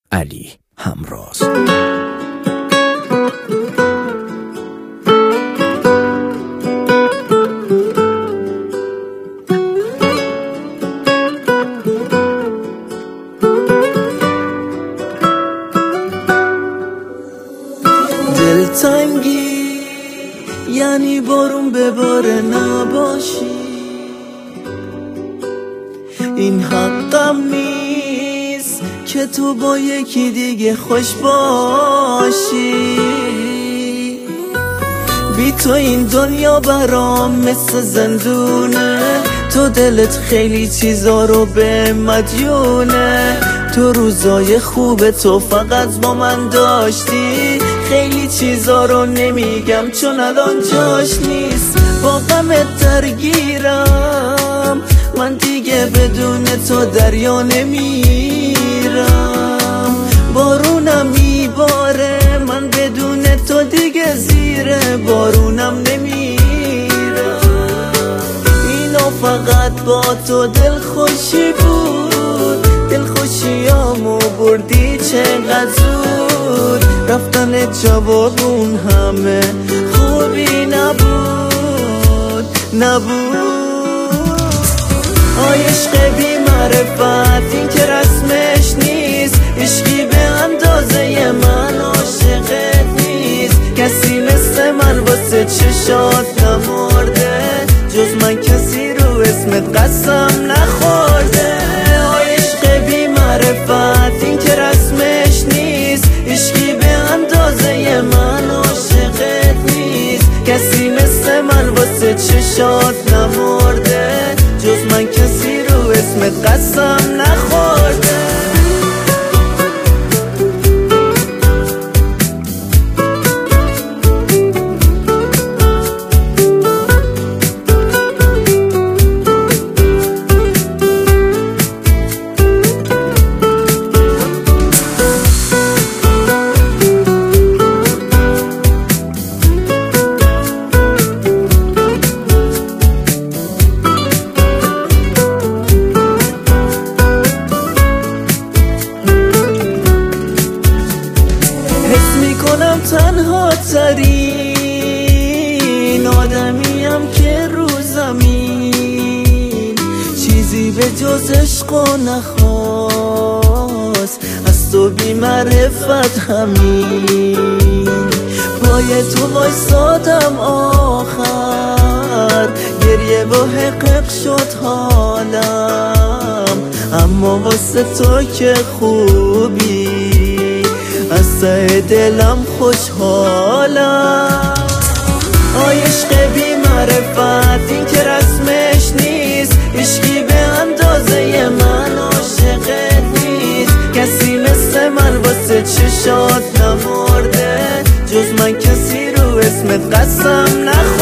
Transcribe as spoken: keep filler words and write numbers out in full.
علی همراز. دلتنگی یعنی بارون بباره نباشی، این حقم نیست که تو با یکی دیگه خوش باشی. بی تو این دنیا برام مثل زندونه، تو دلت خیلی چیزا رو به مدیونه. تو روزای خوب تو فقط با من داشتی، خیلی چیزا رو نمیگم چون الان جاش نیست. با غمت درگیرم، من دیگه بدون تو دریا نمیرم. بارونم میباره، من بدون تو دیگه زیر بارونم نمیرم. اینا فقط با تو دلخوشی بود، دلخوشیامو بردی چقدر زود. رفتن جوابون همه خوبی نبود نبود. آی عشق بی معرفت این که رسمش نیست، عشقی به اندازه من عاشقت نیست. کسی مثل من واسه چشات نمرده، جز من کسی رو اسمت قسم نخورده. آی عشق بی معرفت این که رسمش نیست، عشقی به اندازه من عاشقت نیست. کسی مثل من واسه چشات نمرده، جز من کسی رو اسمت قسم نخورده. کنم تنها ترین آدمیم که رو زمین، چیزی به جز عشق و نخواست از تو بی معرفت همین. پای تو وایسادم آخر، گریه و حقق شد حالم. اما واسه تو که خوبی، از ته دلم خوشحالم. آی عشق بی معرفت این که رسمش نیست، عشقی به اندازه من عاشقت نیست. کسی مثل من واسه چشات نمرده، جز من کسی رو اسمت قسم نخورده.